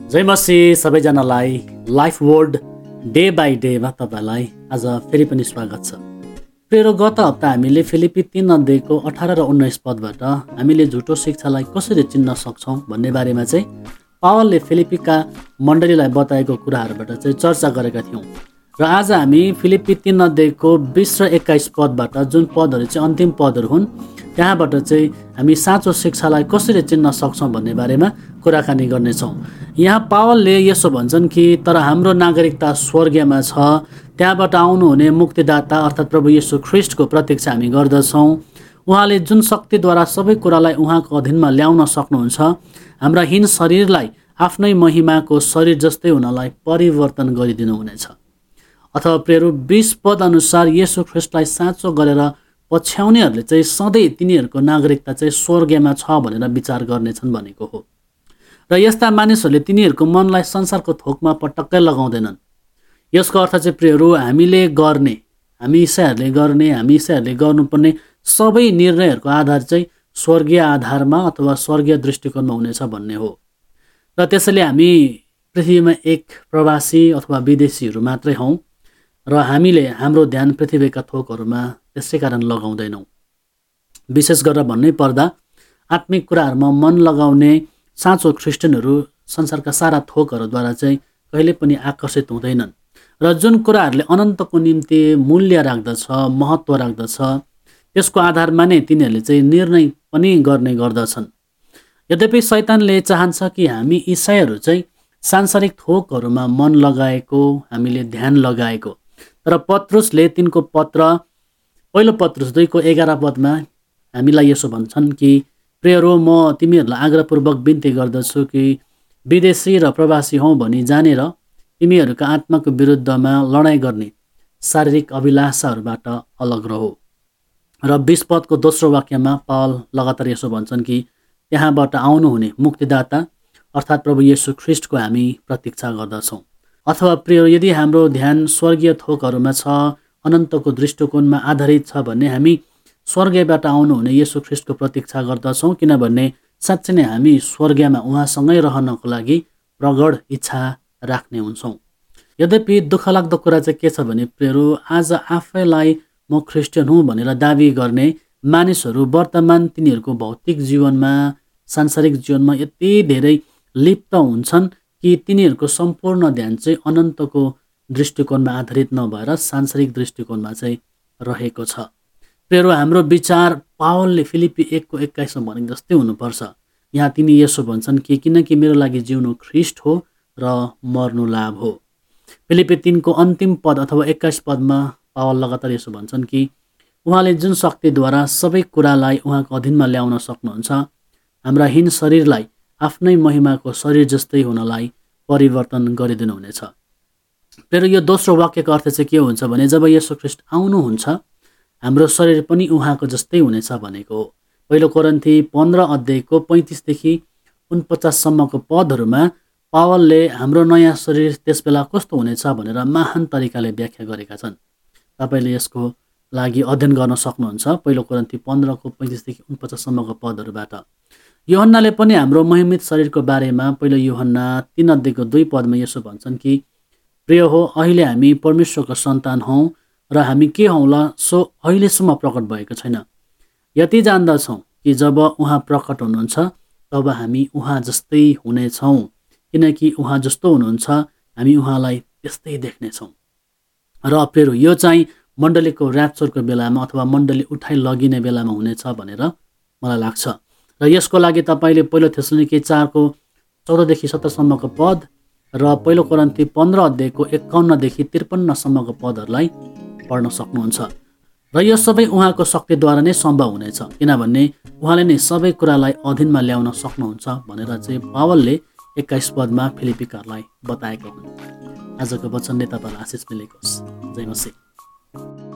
जय मसी सबैजनालाई life word day by डेमा तपाईँलाई आज फेरि पनि स्वागत छ। प्रिय गत हप्ता हामीले फिलिपी 3 अध्यायको 18 र 19 पदबाट हामीले झुटो शिक्षालाई कसरी चिन्न सक्छौँ भन्ने बारेमा चाहिँ पावलले फिलिपीका मण्डलीलाई बताएको कुराहरूबाट चाहिँ चर्चा गरेका थियौँ। र आज हामी फिलिपी 3 अध्यायको 20 र 21 पदबाट जुन पदहरू चाहिँ अन्तिम पदहरू हुन् त्यहाँबाट चाहिँ हामी साँचो शिक्षालाई कसरी चिन्न सक्छौँ भन्ने बारेमा कुराकानी गर्नेछौँ। यहाँ पावलले यसो भन्छन् कि तर हाम्रो नागरिकता स्वर्गीयमा छ, त्यहाँबाट आउनुहुने मुक्तिदाता अर्थात् प्रभु येशू ख्रिस्टको प्रतीक्षा हामी गर्दछौँ। उहाँले जुन शक्तिद्वारा सबै कुरालाई उहाँको अधीनमा ल्याउन सक्नुहुन्छ, हाम्रा हीन शरीरलाई आफ्नै महिमाको शरीर जस्तै हुनलाई परिवर्तन गरिदिनुहुनेछ। अथवा प्रेरो 20 पद अनुसार येशू ख्रिस्टलाई साँचो गरेर पछ्याउनेहरूले चाहिँ सधैँ तिनीहरूको नागरिकता चाहिँ स्वर्गीयमा छ भनेर विचार गर्नेछन् भनेको हो। र यस्ता मानिसहरूले तिनीहरूको मनलाई संसारको थोकमा पटक्कै लगाउँदैनन्। यसको अर्थ चाहिँ प्रियहरू हामी इसाईहरूले गर्नुपर्ने सबै निर्णयहरूको आधार चाहिँ स्वर्गीय आधारमा अथवा स्वर्गीय दृष्टिकोणमा हुनेछ भन्ने हो। र त्यसैले हामी पृथ्वीमा एक प्रवासी अथवा विदेशीहरू मात्रै हौँ र हामीले हाम्रो ध्यान पृथ्वीका थोकहरूमा त्यसै कारण लगाउँदैनौँ। विशेष गरेर भन्नै पर्दा आत्मिक कुराहरूमा मन लगाउने साँचो ख्रिस्टियनहरू संसारका सारा थोकहरूद्वारा चाहिँ कहिले पनि आकर्षित हुँदैनन्। र जुन कुराहरूले अनन्तको निम्ति मूल्य राख्दछ, महत्त्व राख्दछ, त्यसको आधारमा नै तिनीहरूले चाहिँ निर्णय पनि गर्ने गर्दछन्। यद्यपि शैतानले चाहन्छ कि हामी इसाईहरू चाहिँ सांसारिक थोकहरूमा मन लगाएको, हामीले ध्यान लगाएको। तर पत्रुसले तिनको पत्र पहिलो पत्रुस 2:11 पदमा हामीलाई यसो भन्छन् कि प्रियरो म तिमीहरूलाई आग्रहपूर्वक बिन्ती गर्दछु कि विदेशी र प्रवासी हौ भनी जानेर तिमीहरूका आत्माको विरुद्धमा लडाइँ गर्ने शारीरिक अभिलाषाहरूबाट अलग रहो। र 20 पदको दोस्रो वाक्यमा पावल लगातार यसो भन्छन् कि त्यहाँबाट आउनुहुने मुक्तिदाता अर्थात् प्रभु येशू ख्रिस्टको हामी प्रतीक्षा गर्दछौँ। अथवा प्रिय यदि हाम्रो ध्यान स्वर्गीय थोकहरूमा छ, अनन्तको दृष्टिकोणमा आधारित छ भने हामी स्वर्गीयबाट आउनुहुने येशू ख्रिस्टको प्रतीक्षा गर्दछौँ, किनभने साँच्चै नै हामी स्वर्गीयमा उहाँसँगै रहनको लागि प्रगढ इच्छा राख्ने हुन्छौँ। यद्यपि दुःखलाग्दो कुरा चाहिँ के छ भने प्रियहरू आज आफैलाई म ख्रिस्टियन हुँ भनेर दाबी गर्ने मानिसहरू वर्तमान तिनीहरूको भौतिक जीवनमा, सांसारिक जीवनमा यति धेरै लिप्त हुन्छन् कि तिनीहरूको सम्पूर्ण ध्यान चाहिँ अनन्तको दृष्टिकोणमा आधारित नभएर सांसारिक दृष्टिकोणमा चाहिँ रहेको छ। प्रियहरू हाम्रो विचार पावलले फिलिपी 1:21 भनेको जस्तै हुनुपर्छ। यहाँ तिनी यसो भन्छन् कि किनकि मेरो लागि जिउनु ख्रिस्ट हो र मर्नु लाभ हो। फिलिपी 3 को अन्तिम पद अथवा 21 पदमा पावल लगातार यसो भन्छन् कि उहाँले जुन शक्तिद्वारा सबै कुरालाई उहाँको अधीनमा ल्याउन सक्नुहुन्छ, हाम्रा हीन शरीरलाई आफ्नै महिमाको शरीर जस्तै हुनलाई परिवर्तन गरिदिनुहुनेछ। फेरि यो दोस्रो वाक्यको अर्थ चाहिँ के हुन्छ भने जब येशू ख्रिस्ट आउनुहुन्छ हाम्रो शरीर पनि उहाँको जस्तै हुनेछ भनेको हो। पहिलो कोरिन्थी 15 अध्यायको 35 देखि 49 सम्मको पदहरूमा पावलले हाम्रो नयाँ शरीर त्यसबेला कस्तो हुनेछ भनेर महान तरिकाले व्याख्या गरेका छन्। तपाईँले यसको लागि अध्ययन गर्न सक्नुहुन्छ पहिलो कोरिन्थी 15 को 35 देखि 49 सम्मको पदहरूबाट। यूहन्नाले पनि हाम्रो महिमित शरीरको बारेमा पहिलो यूहन्ना 3 अध्यायको 2 पदमा यसो भन्छन् कि प्रिय हो अहिले हामी परमेश्वरको सन्तान हौँ र हामी के हौँला सो अहिलेसम्म प्रकट भएको छैन। यति जान्दछौँ कि जब उहाँ प्रकट हुनुहुन्छ तब हामी उहाँ जस्तै हुनेछौँ, किनकि उहाँ जस्तो हुनुहुन्छ हामी उहाँलाई त्यस्तै देख्नेछौँ। र प्रिय यो चाहिँ मण्डलीको ऱ्याप्चरको बेलामा अथवा मण्डली उठाइ लगिने बेलामा हुनेछ भनेर मलाई लाग्छ। र यसको लागि तपाईँले पहिलो थेसलोनिके 4 को 14 देखि 17 सम्मको पद र पहिलो कोरिन्थी 15 अध्यायको 51 देखि 53 सम्मको पदहरूलाई पढ्न सक्नुहुन्छ। र यो सबै उहाँको शक्तिद्वारा नै सम्भव हुनेछ, किनभने उहाँले नै सबै कुरालाई अधीनमा ल्याउन सक्नुहुन्छ भनेर चाहिँ पावलले 21 पदमा फिलिपीकाहरूलाई बताएका हुन्। आजको वचनले तपाईँलाई आशिष मिलेकोस्। जय मसीह।